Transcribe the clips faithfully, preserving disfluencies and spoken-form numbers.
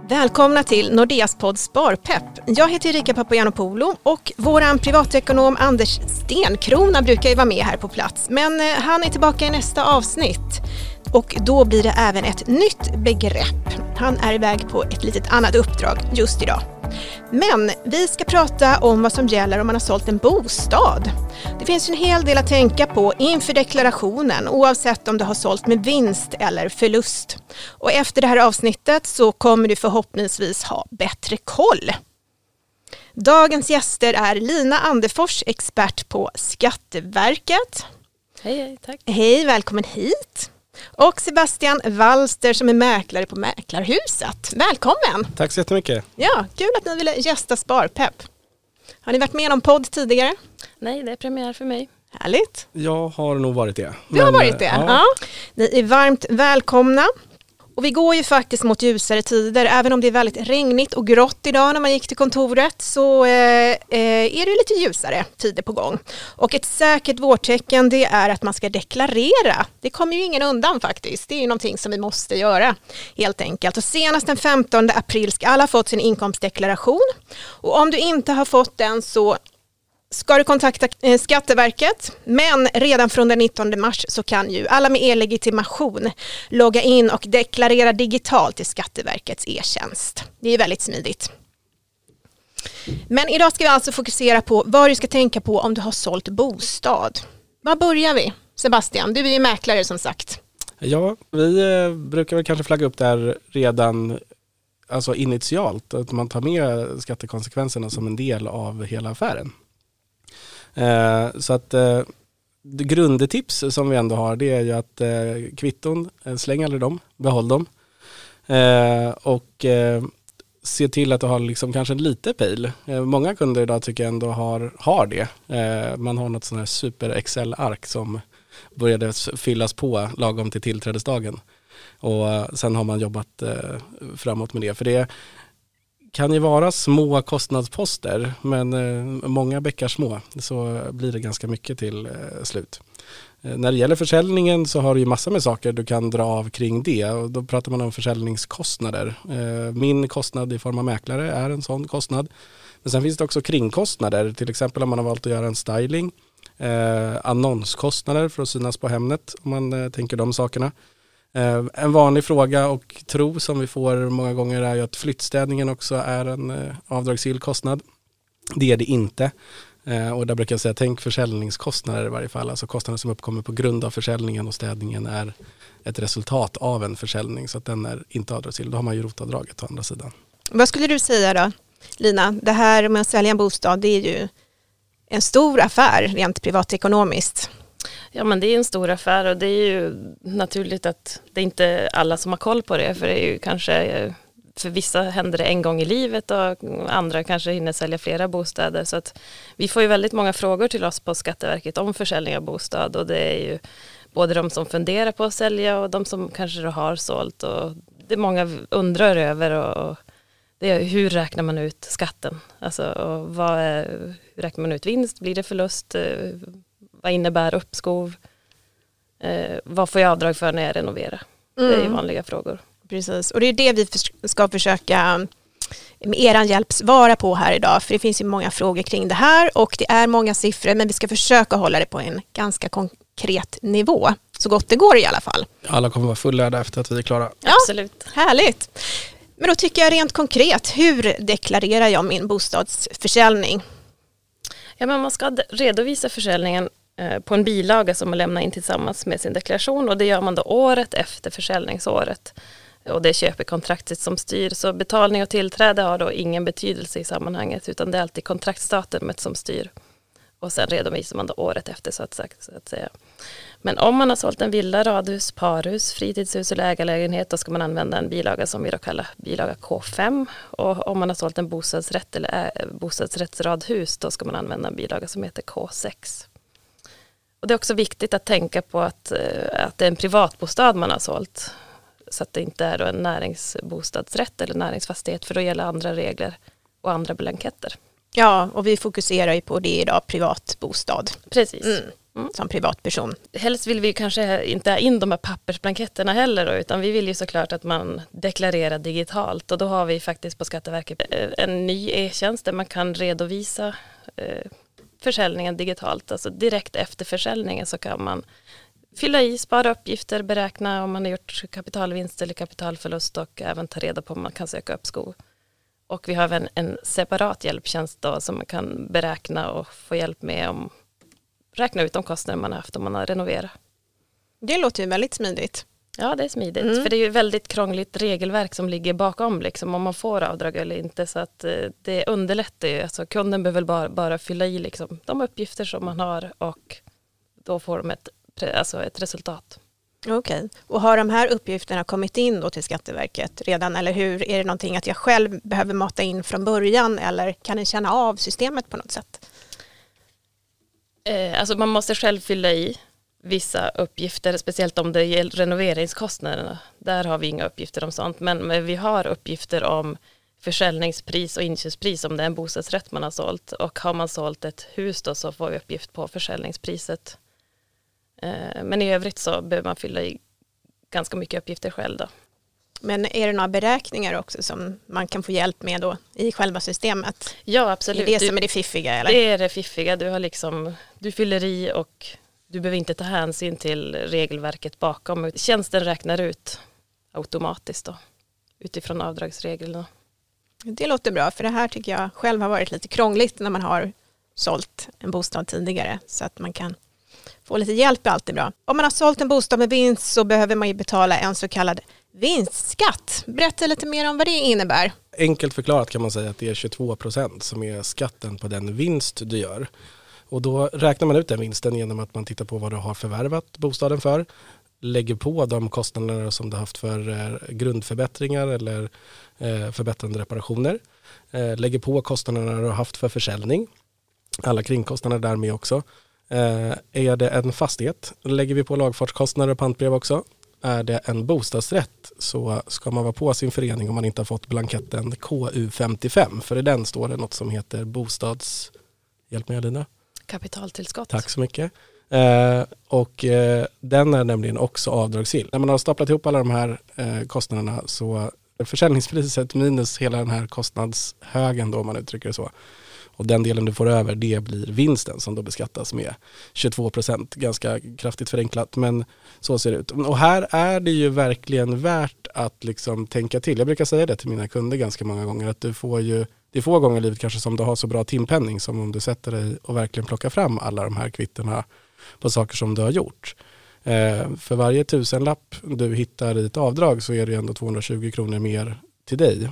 Välkomna till Nordeas podd Sparpepp. Jag heter Erika Papagiannopoulou och våran privatekonom Anders Stenkrona brukar ju vara med här på plats. Men han är tillbaka i nästa avsnitt och då blir det även ett nytt begrepp. Han är iväg på ett litet annat uppdrag just idag. Men vi ska prata om vad som gäller om man har sålt en bostad. Det finns en hel del att tänka på inför deklarationen oavsett om du har sålt med vinst eller förlust. Och efter det här avsnittet så kommer du förhoppningsvis ha bättre koll. Dagens gäster är Lina Anderfors, expert på Skatteverket. Hej, hej, tack. Hej, välkommen hit. Och Sebastian Wallster som är mäklare på Mäklarhuset. Välkommen! Tack så jättemycket. Ja, kul att ni ville gästa Sparpepp. Har ni varit med om podd tidigare? Nej, det är premiär för mig. Härligt. Jag har nog varit det. Du har varit det? Ja. Ja. Ni är varmt välkomna. Och vi går ju faktiskt mot ljusare tider. Även om det är väldigt regnigt och grått idag när man gick till kontoret så eh, är det lite ljusare tider på gång. Och ett säkert vårtecken det är att man ska deklarera. Det kommer ju ingen undan faktiskt. Det är ju någonting som vi måste göra helt enkelt. Och senast den femtonde april ska alla ha fått sin inkomstdeklaration. Och om du inte har fått den så ska du kontakta Skatteverket, men redan från den nittonde mars så kan ju alla med e-legitimation logga in och deklarera digitalt till Skatteverkets e-tjänst. Det är väldigt smidigt. Men idag ska vi alltså fokusera på vad du ska tänka på om du har sålt bostad. Var börjar vi? Sebastian, du är ju mäklare som sagt. Ja, vi brukar väl kanske flagga upp där redan alltså initialt, att man tar med skattekonsekvenserna som en del av hela affären. Eh, så att eh, grundtips som vi ändå har det är ju att eh, kvitton, eh, släng aldrig dem, behåll dem eh, och eh, se till att du har liksom kanske en lite pejl. Eh, många kunder idag tycker jag ändå har, har det. Eh, man har något sån här super Excel-ark som började fyllas på lagom till tillträdesdagen och eh, sen har man jobbat eh, framåt med det. För det kan ju vara små kostnadsposter, men eh, många bäckar små så blir det ganska mycket till eh, slut. Eh, när det gäller försäljningen så har du ju massor med saker du kan dra av kring det och då pratar man om försäljningskostnader. Eh, min kostnad i form av mäklare är en sån kostnad. Men sen finns det också kringkostnader, till exempel om man har valt att göra en styling, eh, annonskostnader för att synas på Hemnet om man eh, tänker de sakerna. En vanlig fråga och tro som vi får många gånger är ju att flyttstädningen också är en avdragsgill kostnad. Det är det inte. Och där brukar jag säga tänk försäljningskostnader i varje fall. Alltså kostnader som uppkommer på grund av försäljningen och städningen är ett resultat av en försäljning. Så att den är inte avdragsgill. Då har man ju rotavdraget å andra sidan. Vad skulle du säga då, Lina? Det här med att sälja en bostad det är ju en stor affär rent privatekonomiskt. Ja, men det är en stor affär och det är ju naturligt att det är inte alla som har koll på det. För det är ju kanske, för vissa händer det en gång i livet och andra kanske hinner sälja flera bostäder. Så att vi får ju väldigt många frågor till oss på Skatteverket om försäljning av bostad. Och det är ju både de som funderar på att sälja och de som kanske har sålt. Och det är många undrar över och det är hur räknar man ut skatten? Alltså, och vad är, hur räknar man ut vinst? Blir det förlust? Vad innebär uppskov? Eh, vad får jag avdrag för när jag renoverar? Mm. Det är ju vanliga frågor. Precis, och det är det vi ska försöka med er hjälp svara på här idag. För det finns ju många frågor kring det här och det är många siffror men vi ska försöka hålla det på en ganska konkret nivå. Så gott det går i alla fall. Alla kommer vara fullärda efter att vi är klara. Ja, absolut. Härligt. Men då tycker jag rent konkret, hur deklarerar jag min bostadsförsäljning? Ja, men man ska redovisa försäljningen på en bilaga som man lämnar in tillsammans med sin deklaration och det gör man då året efter försäljningsåret. Och det är köpekontraktet som styr så betalning och tillträde har då ingen betydelse i sammanhanget utan det är alltid kontraktsdatumet som styr. Och sen redovisar man då året efter så att, så att säga. Men om man har sålt en villa, radhus, parhus, fritidshus eller ägarlägenhet då ska man använda en bilaga som vi då kallar bilaga K fem. Och om man har sålt en bostadsrätt eller ä- bostadsrättsradhus då ska man använda en bilaga som heter K sex. Och det är också viktigt att tänka på att, att det är en privatbostad man har sålt. Så att det inte är då en näringsbostadsrätt eller näringsfastighet för då gäller andra regler och andra blanketter. Ja, och vi fokuserar ju på det idag, privatbostad. Precis. Mm. mm. som privatperson. Helst vill vi kanske inte ha in de här pappersblanketterna heller då, utan vi vill ju såklart att man deklarerar digitalt, och då har vi faktiskt på Skatteverket en ny e-tjänst där man kan redovisa eh, försäljningen digitalt. Alltså direkt efter försäljningen så kan man fylla i, spara uppgifter, beräkna om man har gjort kapitalvinst eller kapitalförlust och även ta reda på om man kan söka uppskov. Och vi har även en separat hjälptjänst då som man kan beräkna och få hjälp med om räkna ut de kostnader man har haft om man har renoverat. Det låter ju väldigt smidigt. Ja, det är smidigt. Mm. För det är ju väldigt krångligt regelverk som ligger bakom liksom, om man får avdrag eller inte. Så att eh, det underlättar ju. Alltså, kunden behöver bara, bara fylla i liksom, de uppgifter som man har, och då får de ett, alltså ett resultat. Okej. Okay. Och har de här uppgifterna kommit in då till Skatteverket redan, eller hur? Är det någonting att jag själv behöver mata in från början, eller kan ni känna av systemet på något sätt? Eh, alltså man måste själv fylla i vissa uppgifter, speciellt om det gäller renoveringskostnaderna. Där har vi inga uppgifter om sånt, men, men vi har uppgifter om försäljningspris och inköpspris om det är en bostadsrätt man har sålt. Och har man sålt ett hus då så får vi uppgift på försäljningspriset. Eh, men i övrigt så behöver man fylla i ganska mycket uppgifter själv då. Men är det några beräkningar också som man kan få hjälp med då i själva systemet? Ja, absolut. Är det du, som är det fiffiga? Eller? Det är det fiffiga. Du, har liksom, du fyller i och du behöver inte ta hänsyn till regelverket bakom. Tjänsten räknar ut automatiskt då, utifrån avdragsreglerna. Det låter bra, för det här tycker jag själv har varit lite krångligt när man har sålt en bostad tidigare, så att man kan få lite hjälp är alltid bra. Om man har sålt en bostad med vinst så behöver man ju betala en så kallad vinstskatt. Berätta lite mer om vad det innebär. Enkelt förklarat kan man säga att det är tjugotvå procent som är skatten på den vinst du gör. Och då räknar man ut den vinsten genom att man tittar på vad du har förvärvat bostaden för, lägger på de kostnader som du har haft för grundförbättringar eller förbättrande reparationer, lägger på kostnaderna du har haft för försäljning, alla kringkostnader därmed också. Är det en fastighet lägger vi på lagfartskostnader och pantbrev också. Är det en bostadsrätt så ska man vara på sin förening om man inte har fått blanketten K U femtiofem. För i den står det något som heter bostads... Hjälp mig Alina. Kapitaltillskott. Tack så mycket. Eh, och eh, den är nämligen också avdragsgill. När man har staplat ihop alla de här eh, kostnaderna så försäljningspriset minus hela den här kostnadshögen då, om man uttrycker det så. Och den delen du får över, det blir vinsten som då beskattas med tjugotvå procent. Ganska kraftigt förenklat, men så ser det ut. Och här är det ju verkligen värt att liksom tänka till. Jag brukar säga det till mina kunder ganska många gånger, att du får ju, det är få gånger i livet kanske som du har så bra timpenning som om du sätter dig och verkligen plockar fram alla de här kvittorna på saker som du har gjort. Eh, för varje tusenlapp du hittar i ett avdrag så är det ändå tvåhundratjugo kronor mer till dig.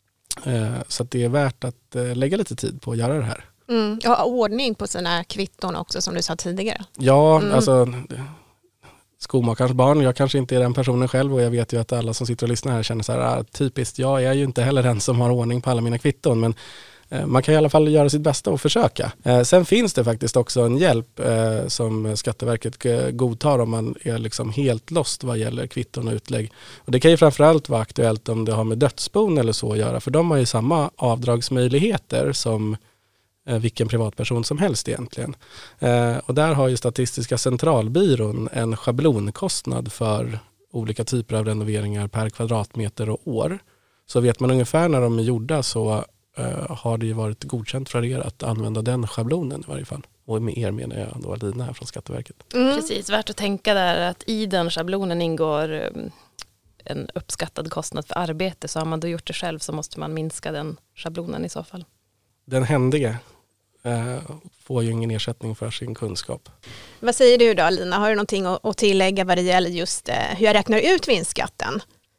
Så att det är värt att lägga lite tid på att göra det här. Mm. Ja, ordning på sina kvitton också som du sa tidigare. Ja, mm. alltså skomakarens barn. Jag kanske inte är den personen själv och jag vet ju att alla som sitter och lyssnar här känner så här, ah, typiskt, jag är ju inte heller den som har ordning på alla mina kvitton, men man kan i alla fall göra sitt bästa och försöka. Sen finns det faktiskt också en hjälp som Skatteverket godtar om man är liksom helt lost vad gäller kvitton och utlägg. Och det kan ju framförallt vara aktuellt om det har med dödsbon eller så att göra, för de har ju samma avdragsmöjligheter som vilken privatperson som helst egentligen. Och där har ju Statistiska centralbyrån en schablonkostnad för olika typer av renoveringar per kvadratmeter och år. Så vet man ungefär när de är gjorda så Uh, har det ju varit godkänt för er att använda den schablonen i varje fall. Och med er menar jag då Alina här från Skatteverket. Mm. Precis, värt att tänka där att i den schablonen ingår um, en uppskattad kostnad för arbete. Så har man då gjort det själv så måste man minska den schablonen i så fall. Den händige uh, får ju ingen ersättning för sin kunskap. Vad säger du då Alina? Har du någonting att tillägga vad det gäller just uh, hur jag räknar ut vinstskatten?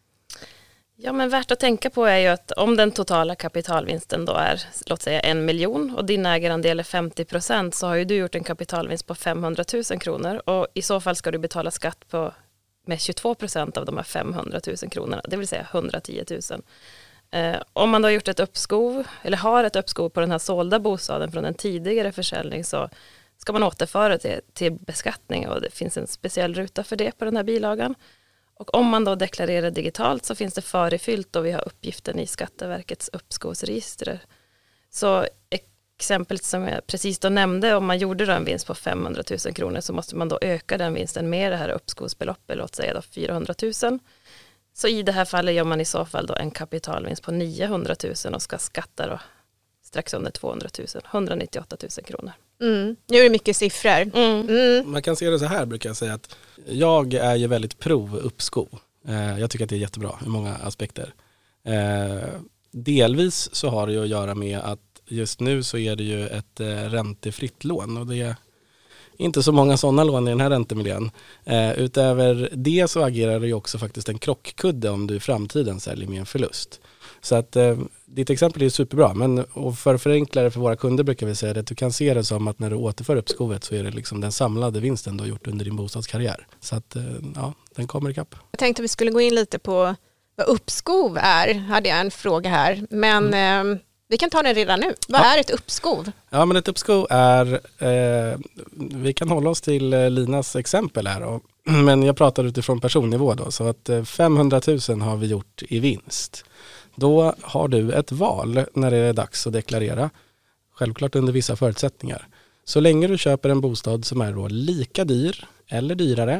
Ja, men värt att tänka på är ju att om den totala kapitalvinsten då är, låt säga en miljon och din ägarandel är femtio procent, så har ju du gjort en kapitalvinst på femhundratusen kronor, och i så fall ska du betala skatt på med tjugotvå procent av de här femhundratusen kronorna, det vill säga hundratiotusen. Eh, om man då har gjort ett uppskov eller har ett uppskov på den här sålda bostaden från en tidigare försäljning, så ska man återföra det till beskattning, och det finns en speciell ruta för det på den här bilagan. Och om man då deklarerar digitalt så finns det förefyllt och vi har uppgiften i Skatteverkets uppskovsregister. Så exempel som jag precis då nämnde, om man gjorde då en vinst på femhundratusen kronor så måste man då öka den vinsten med det här uppskovsbeloppet, låt säga då fyrahundratusen. Så i det här fallet gör man i så fall då en kapitalvinst på niohundratusen och ska skatta då strax under tvåhundratusen, etthundranittioåttatusen kronor. Mm. Nu är det mycket siffror. Mm. Mm. Man kan se det så här, brukar jag säga, att jag är ju väldigt pro uppskov. Eh, jag tycker att det är jättebra i många aspekter. Eh, delvis så har det ju att göra med att just nu så är det ju ett eh, räntefritt lån och det är inte så många sådana lån i den här räntemiljön. Eh, utöver det så agerar det ju också faktiskt en krockkudde om du i framtiden säljer med en förlust. Så att eh, ditt exempel är superbra, men och för förenklare för våra kunder brukar vi säga att du kan se det som att när du återför uppskovet så är det liksom den samlade vinsten du har gjort under din bostadskarriär. Så att eh, ja, den kommer ikapp. Jag tänkte att vi skulle gå in lite på vad uppskov är, hade jag en fråga här. Men mm. eh, vi kan ta den redan nu. Vad ja. är ett uppskov? Ja, men ett uppskov är, eh, vi kan hålla oss till eh, Linas exempel här då. Men jag pratar utifrån personnivå då, så att eh, femhundratusen har vi gjort i vinst. Då har du ett val när det är dags att deklarera, självklart under vissa förutsättningar. Så länge du köper en bostad som är då lika dyr eller dyrare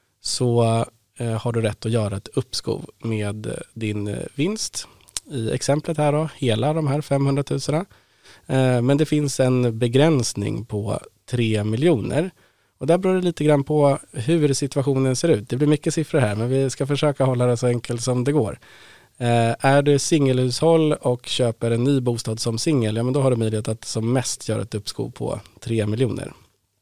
så eh, har du rätt att göra ett uppskov med din vinst. I exemplet här då, hela de här femhundratusen. Eh, men det finns en begränsning på tre miljoner. Och där beror det lite grann på hur situationen ser ut. Det blir mycket siffror här, men vi ska försöka hålla det så enkelt som det går. Eh, är du singelhushåll och köper en ny bostad som singel, ja men då har du möjlighet att som mest göra ett uppskov på tre miljoner.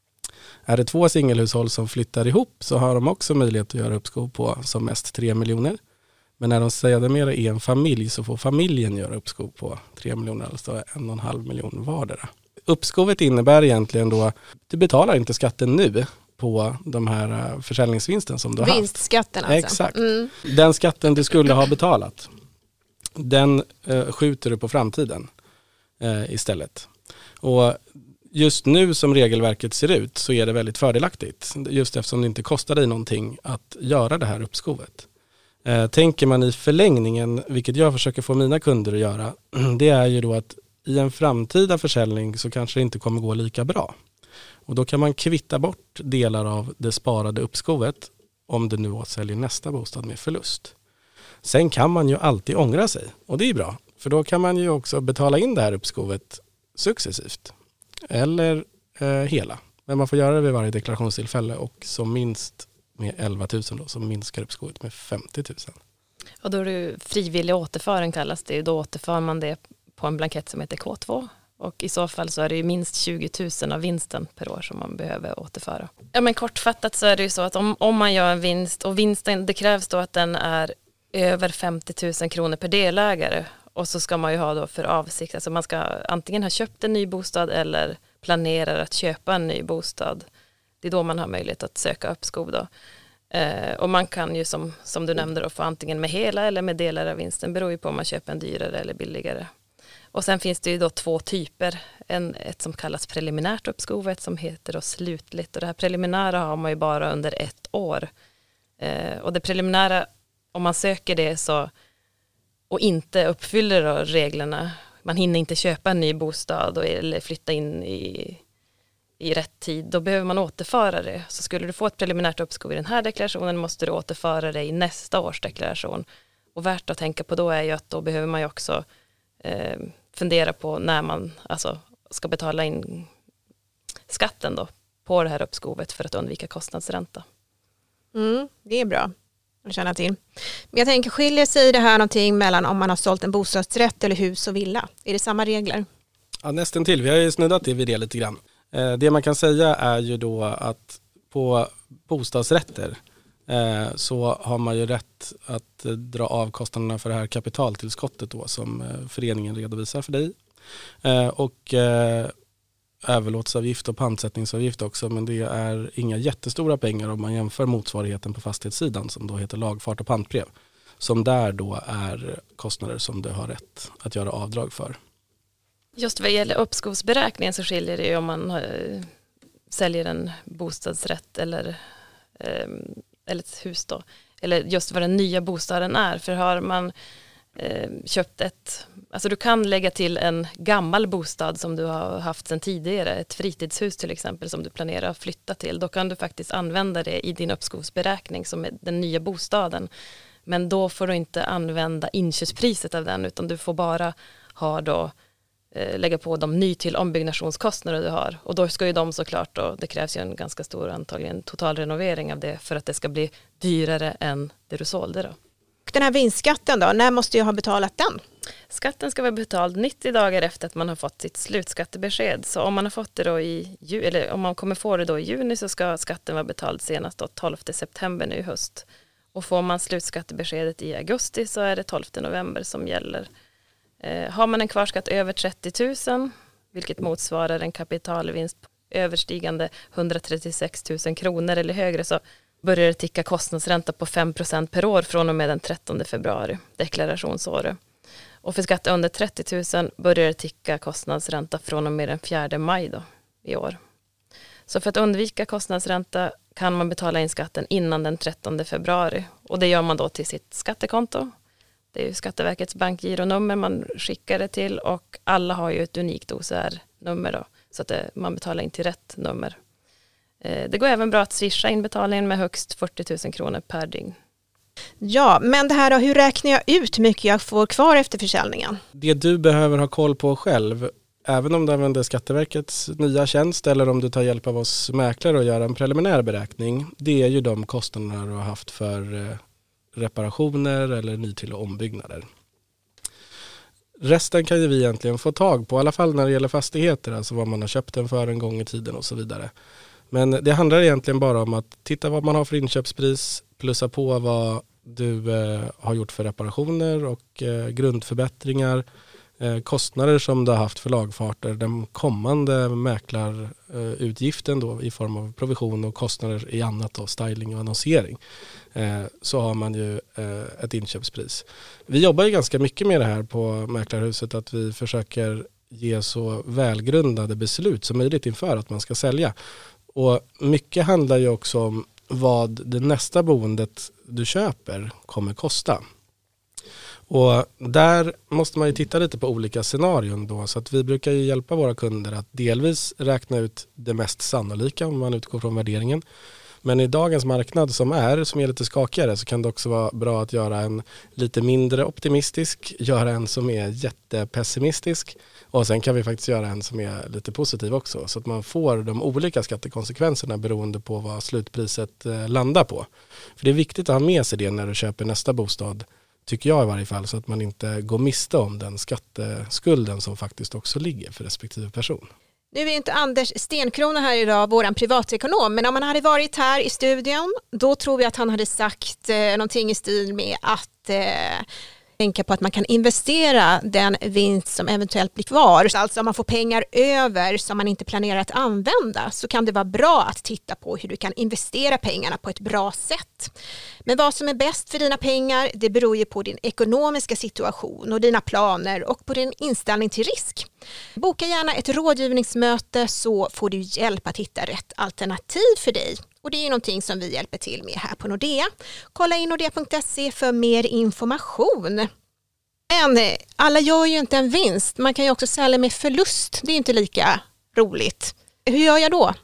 Är det två singelhushåll som flyttar ihop så har de också möjlighet att göra uppskov på som mest tre miljoner. Men när de säger mer i en familj så får familjen göra uppskov på tre miljoner, alltså en och en halv miljon vardera. Uppskovet innebär egentligen då att du betalar inte skatten nu på de här försäljningsvinsten som du har haft. Vinstskatten alltså. Exakt. Mm. Den skatten du skulle ha betalat, den eh, skjuter du på framtiden eh, istället. Och just nu som regelverket ser ut så är det väldigt fördelaktigt. Just eftersom det inte kostar dig någonting att göra det här uppskovet. Eh, tänker man i förlängningen, vilket jag försöker få mina kunder att göra, det är ju då att i en framtida försäljning så kanske det inte kommer gå lika bra. Och då kan man kvitta bort delar av det sparade uppskovet om du nu säljer nästa bostad med förlust. Sen kan man ju alltid ångra sig och det är bra. För då kan man ju också betala in det här uppskovet successivt. Eller eh, hela. Men man får göra det vid varje deklarationstillfälle och som minst med elva tusen då, så minskar uppskovet med femtio tusen. Och då är det frivillig återföring kallas det. Då återför man det på en blankett som heter K två. Och i så fall så är det ju minst tjugo tusen av vinsten per år som man behöver återföra. Ja, men kortfattat så är det ju så att om, om man gör en vinst och vinsten, det krävs då att den är över femtio tusen kronor per delägare. Och så ska man ju ha då för avsikt, alltså man ska antingen ha köpt en ny bostad eller planerar att köpa en ny bostad. Det är då man har möjlighet att söka uppskov då. Eh, och man kan ju som, som du nämnde då få antingen med hela eller med delar av vinsten, beror ju på om man köper en dyrare eller billigare. Och sen finns det ju då två typer, en, ett som kallas preliminärt uppskov, ett som heter då slutligt. Och det här preliminära har man ju bara under ett år. Eh, och det preliminära, om man söker det så och inte uppfyller då reglerna, man hinner inte köpa en ny bostad och, eller flytta in i, i rätt tid, då behöver man återföra det. Så skulle du få ett preliminärt uppskov i den här deklarationen måste du återföra det i nästa års deklaration. Och värt att tänka på då är ju att då behöver man ju också eh, fundera på när man alltså, ska betala in skatten då på det här uppskovet för att undvika kostnadsränta. Mm, det är bra att känna till. Men jag tänker, skiljer sig det här någonting mellan om man har sålt en bostadsrätt eller hus och villa? Är det samma regler? Ja, nästan till. Vi har ju snuddat vid det lite grann. Eh, det man kan säga är ju då att på bostadsrätter eh, så har man ju rätt att eh, dra av kostnaderna för det här kapitaltillskottet då som eh, föreningen redovisar för dig. Eh, och eh, överlåtsavgift och pantsättningsavgift också, men det är inga jättestora pengar om man jämför motsvarigheten på fastighetssidan som då heter lagfart och pantbrev. Som där då är kostnader som du har rätt att göra avdrag för. Just vad gäller uppskovsberäkningen så skiljer det ju om man äh, säljer en bostadsrätt eller, äh, eller ett hus då. Eller just vad den nya bostaden är. För har man eh, köpt ett, alltså du kan lägga till en gammal bostad som du har haft sedan tidigare, ett fritidshus till exempel som du planerar att flytta till. Då kan du faktiskt använda det i din uppskovsberäkning som är den nya bostaden. Men då får du inte använda inköpspriset av den, utan du får bara ha då, eh, lägga på de ny till ombyggnationskostnader du har. Och då ska ju de såklart, då, det krävs ju en ganska stor antagligen total renovering av det för att det ska bli dyrare än det du sålde då. Den här vinstskatten då, när måste jag ha betalat den? Skatten ska vara betald nittio dagar efter att man har fått sitt slutskattebesked. Så om man har fått det då i ju, eller om man kommer få det då i juni, så ska skatten vara betald senast då tolfte september nu i höst. Och får man slutskattebeskedet i augusti så är det tolfte november som gäller. Eh, har man en kvarskatt över trettio tusen, vilket motsvarar en kapitalvinst överstigande hundratrettiosex tusen kronor eller högre, så börjar det ticka kostnadsränta på fem procent per år från och med den trettonde februari, deklarationsåret. Och för skatt under trettio tusen börjar det ticka kostnadsränta från och med den fjärde maj då, i år. Så för att undvika kostnadsränta kan man betala in skatten innan den trettonde februari. Och det gör man då till sitt skattekonto. Det är ju Skatteverkets bankgironummer man skickar det till, och alla har ju ett unikt O C R-nummer då, så att det, man betalar in till rätt nummer. Eh, det går även bra att swisha inbetalningen med högst fyrtio tusen kronor per dygn. Ja, men det här då, hur räknar jag ut hur mycket jag får kvar efter försäljningen? Det du behöver ha koll på själv, även om du använder Skatteverkets nya tjänst eller om du tar hjälp av oss mäklare och gör en preliminär beräkning, det är ju de kostnader du har haft för reparationer eller ny till- och ombyggnader. Resten kan ju vi egentligen få tag på, i alla fall när det gäller fastigheter, alltså vad man har köpt den för en gång i tiden och så vidare. Men det handlar egentligen bara om att titta vad man har för inköpspris, plussa på vad du eh, har gjort för reparationer och eh, grundförbättringar, eh, kostnader som du har haft för lagfarter, den kommande mäklarutgiften då i form av provision och kostnader i annat då, styling och annonsering. Eh, så har man ju eh, ett inköpspris. Vi jobbar ju ganska mycket med det här på Mäklarhuset, att vi försöker ge så välgrundade beslut som möjligt inför att man ska sälja. Och mycket handlar ju också om vad det nästa boendet du köper kommer kosta. Och där måste man ju titta lite på olika scenarion då, så att vi brukar ju hjälpa våra kunder att delvis räkna ut det mest sannolika om man utgår från värderingen. Men i dagens marknad som är, som är lite skakigare, så kan det också vara bra att göra en lite mindre optimistisk, göra en som är jättepessimistisk, och sen kan vi faktiskt göra en som är lite positiv också, så att man får de olika skattekonsekvenserna beroende på vad slutpriset landar på. För det är viktigt att ha med sig det när du köper nästa bostad, tycker jag i varje fall, så att man inte går miste om den skatteskulden som faktiskt också ligger för respektive person. Nu är inte Anders Stenkrona här idag, våran privatekonom, men om han hade varit här i studion, då tror vi att han hade sagt eh, någonting i stil med att eh, tänka på att man kan investera den vinst som eventuellt blir kvar. Alltså om man får pengar över som man inte planerar att använda, så kan det vara bra att titta på hur du kan investera pengarna på ett bra sätt. Men vad som är bäst för dina pengar, det beror ju på din ekonomiska situation och dina planer och på din inställning till risk. Boka gärna ett rådgivningsmöte så får du hjälp att hitta rätt alternativ för dig. Och det är någonting som vi hjälper till med här på Nordea. Kolla in nordea punkt se för mer information. Men alla gör ju inte en vinst. Man kan ju också sälja med förlust. Det är inte lika roligt. Hur gör jag då?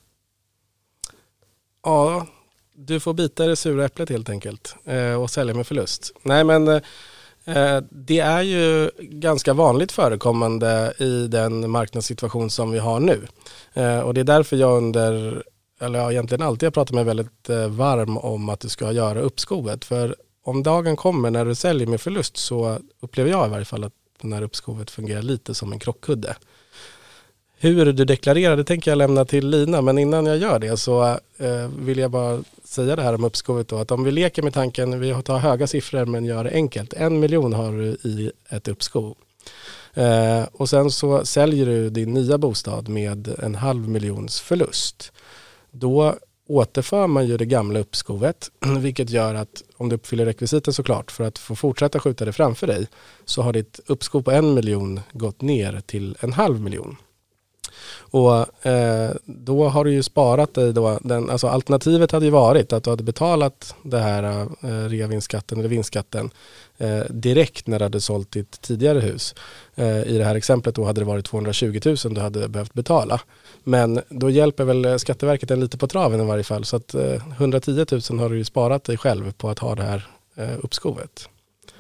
Ja, du får bita det sura äpplet helt enkelt och sälja med förlust. Nej, men eh, det är ju ganska vanligt förekommande i den marknadssituation som vi har nu. Eh, och det är därför jag under, eller jag egentligen alltid har pratat mig väldigt eh, varm om att du ska göra uppskovet. För om dagen kommer när du säljer med förlust, så upplever jag i varje fall att den här uppskovet fungerar lite som en krockkudde. Hur du deklarerar, det tänker jag lämna till Lina, men innan jag gör det så eh, vill jag bara säga det här om uppskovet då, att om vi leker med tanken, vi tar höga siffror men gör det enkelt, en miljon har du i ett uppskov. Eh, och sen så säljer du din nya bostad med en halv miljons förlust. Då återför man ju det gamla uppskovet, vilket gör att om du uppfyller rekvisiten såklart för att få fortsätta skjuta det framför dig, så har ditt uppskov på en miljon gått ner till en halv miljon. Och eh, då har du ju sparat dig då, den, alltså alternativet hade ju varit att du hade betalat det här eh, reavinstskatten eller vinstskatten eh, direkt när du hade sålt ditt tidigare hus. Eh, I det här exemplet då hade det varit tvåhundratjugo tusen du hade behövt betala. Men då hjälper väl Skatteverket en lite på traven i varje fall, så att eh, hundratio tusen har du ju sparat dig själv på att ha det här eh, uppskovet.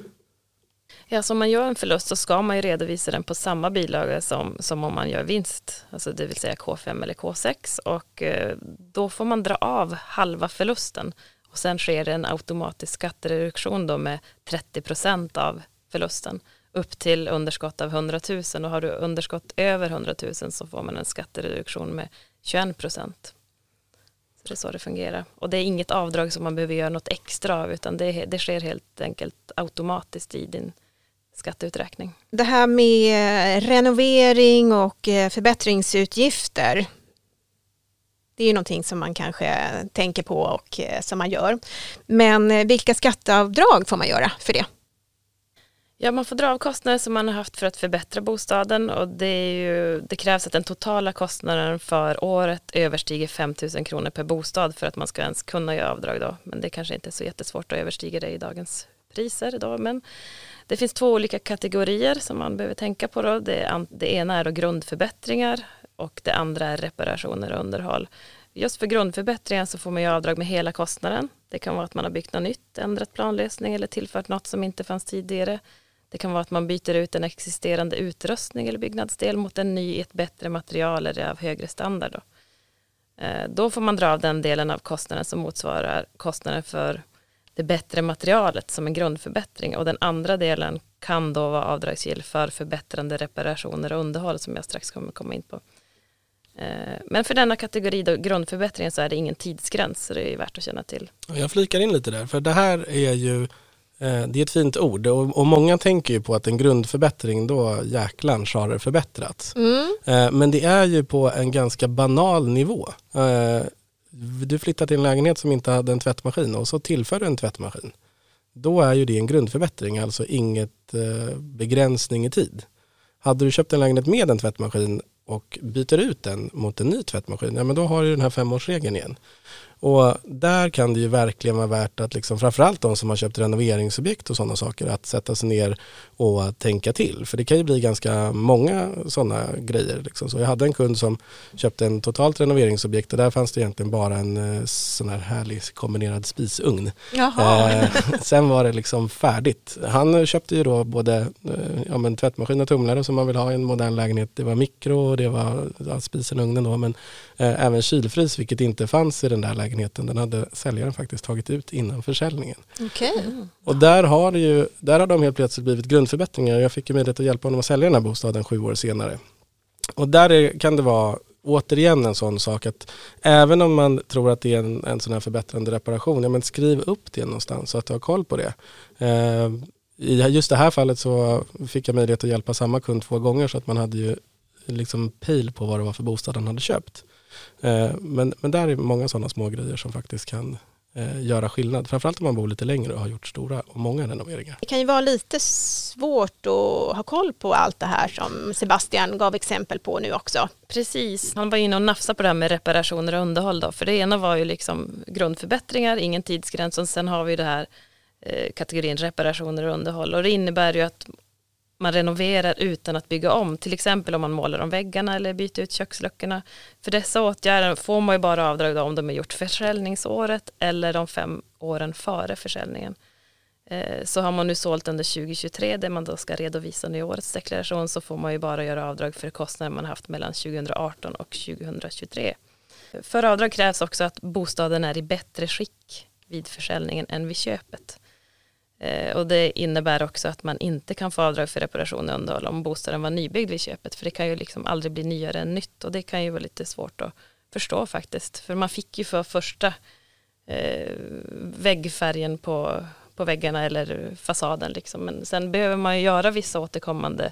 Ja, så om man gör en förlust så ska man ju redovisa den på samma bilaga som, som om man gör vinst, alltså det vill säga K fem eller K sex, och eh, då får man dra av halva förlusten och sen sker det en automatisk skattereduktion då med trettio procent av förlusten upp till underskott av hundra tusen, och har du underskott över hundra tusen så får man en skattereduktion med tjugoen procent. Så det är så det fungerar. Och det är inget avdrag som man behöver göra något extra av, utan det, det sker helt enkelt automatiskt i din skatteuträkning. Det här med renovering och förbättringsutgifter, det är ju någonting som man kanske tänker på och som man gör. Men vilka skatteavdrag får man göra för det? Ja, man får dra av kostnader som man har haft för att förbättra bostaden, och det, är ju, det krävs att den totala kostnaden för året överstiger fem tusen kronor per bostad för att man ska ens kunna göra avdrag då. Men det kanske inte är så jättesvårt att överstiga det i dagens priser då. Men det finns två olika kategorier som man behöver tänka på då. Det, det ena är då grundförbättringar och det andra är reparationer och underhåll. Just för grundförbättringar så får man ju avdrag med hela kostnaden. Det kan vara att man har byggt något nytt, ändrat planlösning eller tillfört något som inte fanns tidigare. Det kan vara att man byter ut en existerande utrustning eller byggnadsdel mot en ny i ett bättre material eller av högre standard. Då. Då får man dra av den delen av kostnaden som motsvarar kostnaden för det bättre materialet som en grundförbättring, och den andra delen kan då vara avdragsgill för förbättrande reparationer och underhåll som jag strax kommer komma in på. Men för denna kategori då, grundförbättringen, så är det ingen tidsgräns, så det är värt att känna till. Jag flikar in lite där, för det här är ju det är ett fint ord, och, och många tänker ju på att en grundförbättring då jäklan har det förbättrats. Mm. Men det är ju på en ganska banal nivå. Du flyttar till en lägenhet som inte hade en tvättmaskin och så tillför du en tvättmaskin. Då är ju det en grundförbättring, alltså inget begränsning i tid. Hade du köpt en lägenhet med en tvättmaskin och byter ut den mot en ny tvättmaskin, ja, men då har du den här femårsregeln igen. Och där kan det ju verkligen vara värt att liksom, framförallt de som har köpt renoveringsobjekt och sådana saker, att sätta sig ner och tänka till. För det kan ju bli ganska många sådana grejer. Liksom. Så jag hade en kund som köpte en totalt renoveringsobjekt och där fanns det egentligen bara en sån här härlig kombinerad spisugn. Eh, sen var det liksom färdigt. Han köpte ju då både ja, men tvättmaskin och tumlare som man vill ha i en modern lägenhet. Det var mikro och det var ja, spisen, ugnen då, men eh, även kylfrys, vilket inte fanns i den där lägenheten. Den hade säljaren faktiskt tagit ut innan försäljningen. Okay. Och där har, det ju, där har de helt plötsligt blivit grundförbättringar. Jag fick ju möjlighet att hjälpa honom att sälja den här bostaden sju år senare. Och där är, kan det vara återigen en sån sak att även om man tror att det är en, en sån här förbättrande reparation, ja, men skriv upp det någonstans så att du har koll på det. Eh, I just det här fallet så fick jag möjlighet att hjälpa samma kund två gånger så att man hade ju liksom pejl på vad det var för bostad han hade köpt. Men, men där är många sådana små grejer som faktiskt kan eh, göra skillnad. Framförallt om man bor lite längre och har gjort stora och många renoveringar. Det kan ju vara lite svårt att ha koll på allt det här som Sebastian gav exempel på nu också. Precis, han var inne och nafsade på det här med reparationer och underhåll då. För det ena var ju liksom grundförbättringar, ingen tidsgräns, och sen har vi det här eh, kategorin reparationer och underhåll. Och det innebär ju att man renoverar utan att bygga om. Till exempel om man målar om väggarna eller byter ut köksluckorna. För dessa åtgärder får man ju bara avdrag då om de är gjort försäljningsåret eller de fem åren före försäljningen. Eh, så har man nu sålt under tjugo tjugotre där man då ska redovisa i årets deklaration, så får man ju bara göra avdrag för kostnader man haft mellan tjugo arton och tjugo tjugotre. För avdrag krävs också att bostaden är i bättre skick vid försäljningen än vid köpet. Och det innebär också att man inte kan få avdrag för reparation och underhåll om bostaden var nybyggd vid köpet. För det kan ju liksom aldrig bli nyare än nytt. Och det kan ju vara lite svårt att förstå faktiskt. För man fick ju för första eh, väggfärgen på, på väggarna eller fasaden. Liksom. Men sen behöver man ju göra vissa återkommande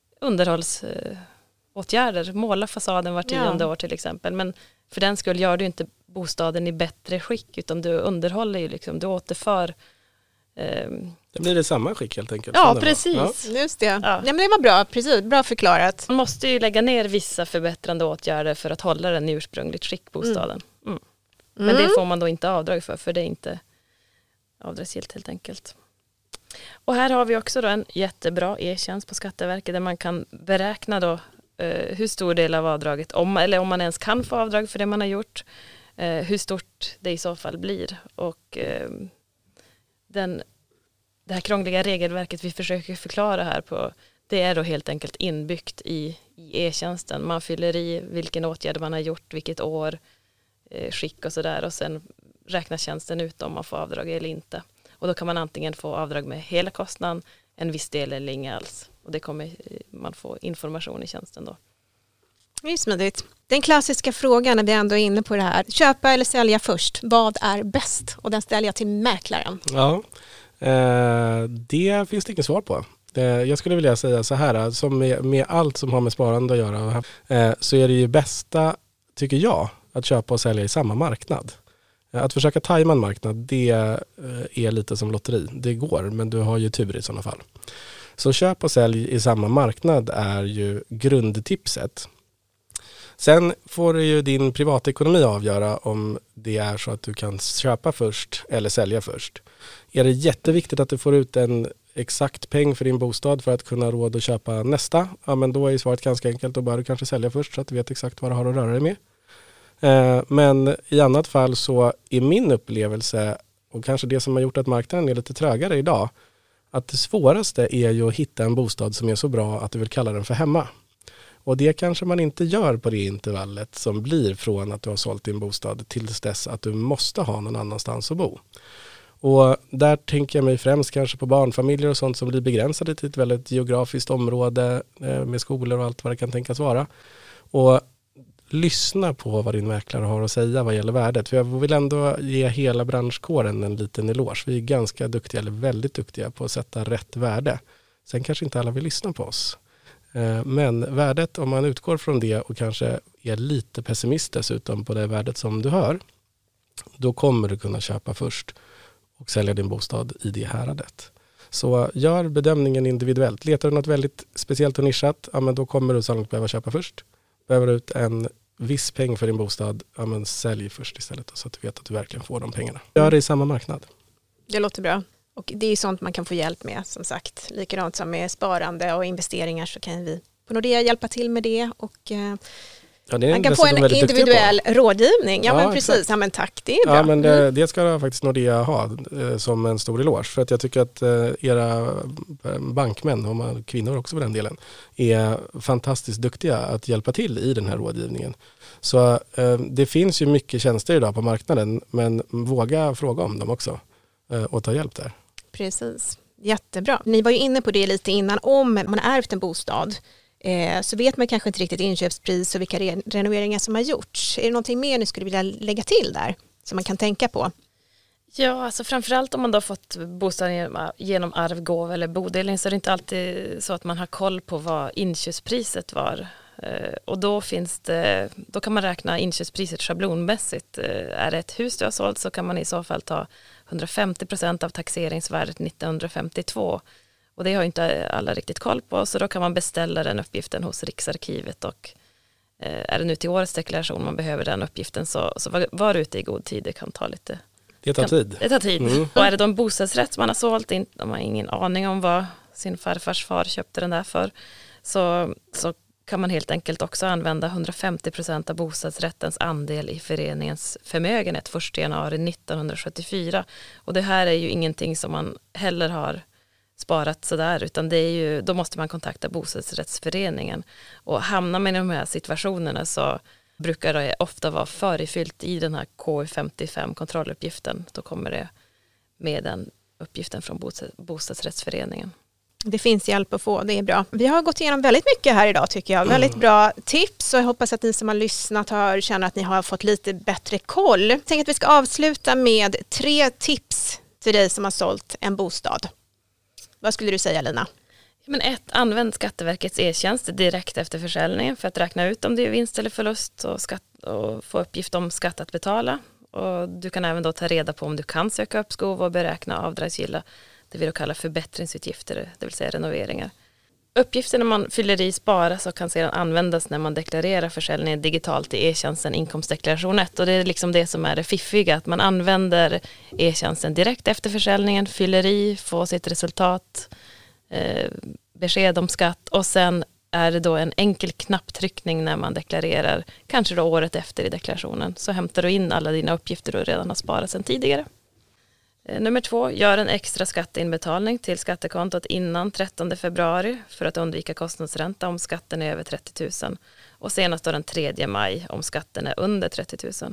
underhållsåtgärder. Eh, Måla fasaden var tionde ja. år till exempel. Men för den skull gör du inte bostaden i bättre skick. Utan du underhåller ju liksom, du återför Eh, det blir det samma skick helt enkelt. Ja, precis. Ja. Just det. Ja. Ja. Ja, men det var bra, precis. Bra förklarat. Man måste ju lägga ner vissa förbättrande åtgärder för att hålla den i ursprungligt skick, bostaden. Mm. Men Mm. det får man då inte avdrag för, för det är inte avdragsgillt helt enkelt. Och här har vi också då en jättebra e-tjänst på Skatteverket där man kan beräkna då eh, hur stor del av avdraget, om, eller om man ens kan få avdrag för det man har gjort, eh, hur stort det i så fall blir. Och eh, den, det här krångliga regelverket vi försöker förklara här på, det är då helt enkelt inbyggt i, i e-tjänsten. Man fyller i vilken åtgärd man har gjort, vilket år, eh, skick och sådär, och sen räknar tjänsten ut om man får avdrag eller inte. Och då kan man antingen få avdrag med hela kostnaden, en viss del eller inga alls. Och det kommer man få information i tjänsten då. Det är smidigt. Den klassiska frågan när vi ändå är inne på det här. Köpa eller sälja först? Vad är bäst? Och den ställer jag till mäklaren. Ja, eh, det finns det inget svar på. Eh, jag skulle vilja säga så här, som med, med allt som har med sparande att göra, eh, så är det ju bästa, tycker jag, att köpa och sälja i samma marknad. Att försöka tajma en marknad, det är lite som lotteri. Det går, men du har ju tur i sådana fall. Så köp och sälj i samma marknad är ju grundtipset. Sen får det ju din privatekonomi avgöra om det är så att du kan köpa först eller sälja först. Är det jätteviktigt att du får ut en exakt peng för din bostad för att kunna ha råd att köpa nästa? Ja, men då är svaret ganska enkelt. Då bör du kanske sälja först så att du vet exakt vad du har att röra dig med. Men i annat fall så är min upplevelse, och kanske det som har gjort att marknaden är lite trögare idag, att det svåraste är ju att hitta en bostad som är så bra att du vill kalla den för hemma. Och det kanske man inte gör på det intervallet som blir från att du har sålt din bostad till dess att du måste ha någon annanstans att bo. Och där tänker jag mig främst kanske på barnfamiljer och sånt som blir begränsade till ett väldigt geografiskt område med skolor och allt vad det kan tänkas vara. Och lyssna på vad din mäklare har att säga vad gäller värdet. För jag vill ändå ge hela branschkåren en liten eloge. Vi är ganska duktiga, eller väldigt duktiga, på att sätta rätt värde. Sen kanske inte alla vill lyssna på oss. Men värdet, om man utgår från det och kanske är lite pessimist dessutom på det värdet som du hör, då kommer du kunna köpa först och sälja din bostad i det häradet. Så gör bedömningen individuellt. Letar du något väldigt speciellt och nischat, ja, men då kommer du sannolikt behöva köpa först. Behöver du ut en viss peng för din bostad, ja, men sälj först istället så att du vet att du verkligen får de pengarna. Gör det i samma marknad. Det låter bra. Och det är sånt man kan få hjälp med, som sagt. Likadant som med sparande och investeringar så kan vi på Nordea hjälpa till med det. Och eh, ja, det man kan få en individuell rådgivning. Ja, ja men precis. Ja, men tack, det är bra. Ja, men det, det ska faktiskt Nordea ha eh, som en stor eloge. För att jag tycker att eh, era bankmän, och man, kvinnor också för den delen, är fantastiskt duktiga att hjälpa till i den här rådgivningen. Så eh, det finns ju mycket tjänster idag på marknaden, men våga fråga om dem också eh, och ta hjälp där. Precis, jättebra. Ni var ju inne på det lite innan, om man har ärvt en bostad eh, så vet man kanske inte riktigt inköpspris och vilka re- renoveringar som har gjorts. Är det någonting mer ni skulle vilja lägga till där som man kan tänka på? Ja, alltså framförallt om man då fått bostaden genom arv, gåva eller bodelning så är det inte alltid så att man har koll på vad inköpspriset var. Och då finns det, då kan man räkna inköpspriset schablonmässigt. Är det ett hus du har sålt så kan man i så fall ta hundrafemtio procent av taxeringsvärdet nittonhundrafemtiotvå. Och det har inte alla riktigt koll på, så då kan man beställa den uppgiften hos Riksarkivet, och är det nu till årets deklaration man behöver den uppgiften så, så var, var ute i god tid, det kan ta lite. Det tar tid. Det tar tid. Mm. Och är det då en bostadsrätt man har sålt, de har ingen aning om vad sin farfars far köpte den där för, så, så kan man helt enkelt också använda hundrafemtio procent av bostadsrättens andel i föreningens förmögenhet första januari nittonhundrasjuttiofyra. Och det här är ju ingenting som man heller har sparat sådär, utan det är ju, då måste man kontakta bostadsrättsföreningen. Och hamnar man i de här situationerna så brukar det ofta vara förifyllt i den här K femtiofem kontrolluppgiften. Då kommer det med den uppgiften från bostadsrättsföreningen. Det finns hjälp att få, det är bra. Vi har gått igenom väldigt mycket här idag tycker jag. Väldigt bra tips, och jag hoppas att ni som har lyssnat har, känner att ni har fått lite bättre koll. Jag tänker att vi ska avsluta med tre tips till dig som har sålt en bostad. Vad skulle du säga, Lina? Men ett, använd Skatteverkets e-tjänst direkt efter försäljningen för att räkna ut om det är vinst eller förlust och, skatt, och få uppgift om skatt att betala. Och du kan även då ta reda på om du kan söka uppskov och beräkna avdragsgilla, det vi då kallar förbättringsutgifter, det vill säga renoveringar. Uppgifterna man fyller i sparas och kan sedan användas när man deklarerar försäljningen digitalt i e-tjänsten inkomstdeklaration ett. Och det är liksom det som är det fiffiga, att man använder e-tjänsten direkt efter försäljningen, fyller i, får sitt resultat, eh, besked om skatt och sen är det då en enkel knapptryckning när man deklarerar, kanske då året efter i deklarationen. Så hämtar du in alla dina uppgifter du redan har sparat sedan tidigare. Nummer två, gör en extra skatteinbetalning till skattekontot innan trettonde februari för att undvika kostnadsränta om skatten är över trettio tusen. Och senast då den tredje maj om skatten är under trettio tusen.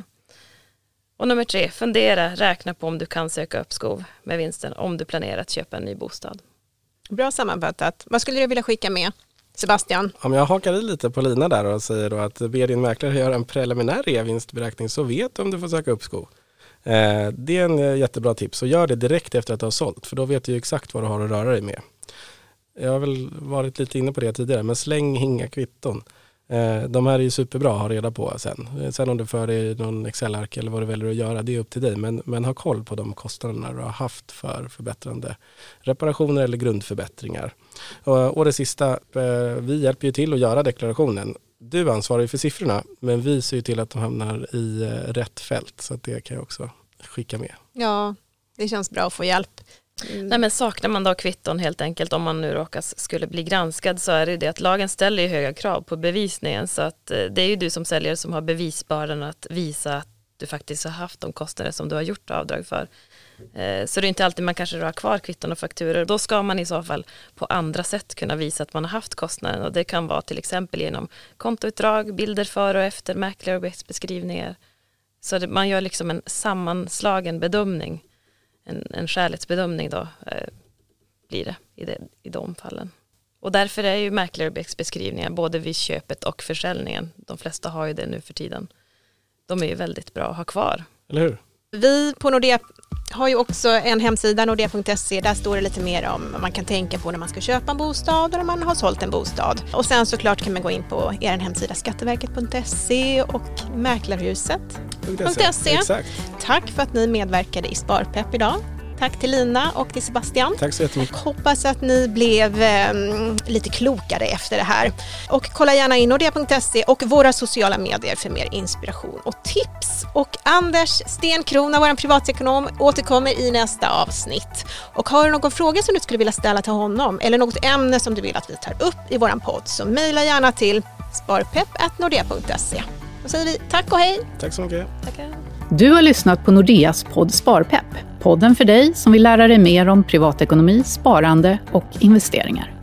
Och nummer tre, fundera, räkna på om du kan söka uppskov med vinsten om du planerar att köpa en ny bostad. Bra sammanfattat. Vad skulle du vilja skicka med, Sebastian? Om jag hakar i lite på Lina där och säger då att be din mäklare göra en preliminär reavinstberäkning så vet du om du får söka uppskov. Det är en jättebra tips och gör det direkt efter att du har sålt för då vet du exakt vad du har att röra dig med. Jag har väl varit lite inne på det tidigare men släng inga kvitton. De här är ju superbra att ha reda på sen. Sen om du för dig någon Excel-ark eller vad du väljer att göra, det är upp till dig. Men, men ha koll på de kostnaderna du har haft för förbättrande reparationer eller grundförbättringar. Och, och det sista, vi hjälper ju till att göra deklarationen. Du ansvarar ju för siffrorna men vi ser ju till att de hamnar i rätt fält så att det kan jag också skicka med. Ja, det känns bra att få hjälp. Mm. Nej, men saknar man då kvitton helt enkelt om man nu råkas skulle bli granskad så är det det att lagen ställer ju höga krav på bevisningen så att det är ju du som säljare som har bevisbördan att visa att du faktiskt har haft de kostnader som du har gjort avdrag för. Så det är inte alltid man kanske har kvar kvitton och fakturor. Då ska man i så fall på andra sätt kunna visa att man har haft kostnaden och det kan vara till exempel genom kontoutdrag, bilder före och efter, mäklarobjektsbeskrivningar. Så det, man gör liksom en sammanslagen bedömning. En, en skälighetsbedömning då eh, blir det i, det i de fallen. Och därför är ju mäklarobjektsbeskrivningar både vid köpet och försäljningen. De flesta har ju det nu för tiden. De är ju väldigt bra att ha kvar. Eller hur? Vi på Nordea har ju också en hemsida, nordea punkt se. Där står det lite mer om vad man kan tänka på när man ska köpa en bostad och när man har sålt en bostad. Och sen såklart kan man gå in på er hemsida skatteverket punkt se och mäklarhuset punkt se. Exakt. Tack för att ni medverkade i Sparpepp idag. Tack till Lina och till Sebastian. Tack så jättemycket. Hoppas att ni blev eh, lite klokare efter det här. Och kolla gärna in nordea punkt se och våra sociala medier för mer inspiration och tips. Och Anders Stenkrona, vår privatekonom, återkommer i nästa avsnitt. Och har du någon fråga som du skulle vilja ställa till honom eller något ämne som du vill att vi tar upp i våran podd så mejla gärna till sparpepp at nordea punkt se. Då säger vi tack och hej. Tack så mycket. Tackar. Du har lyssnat på Nordeas podd Sparpepp. Podden för dig som vill lära dig mer om privatekonomi, sparande och investeringar.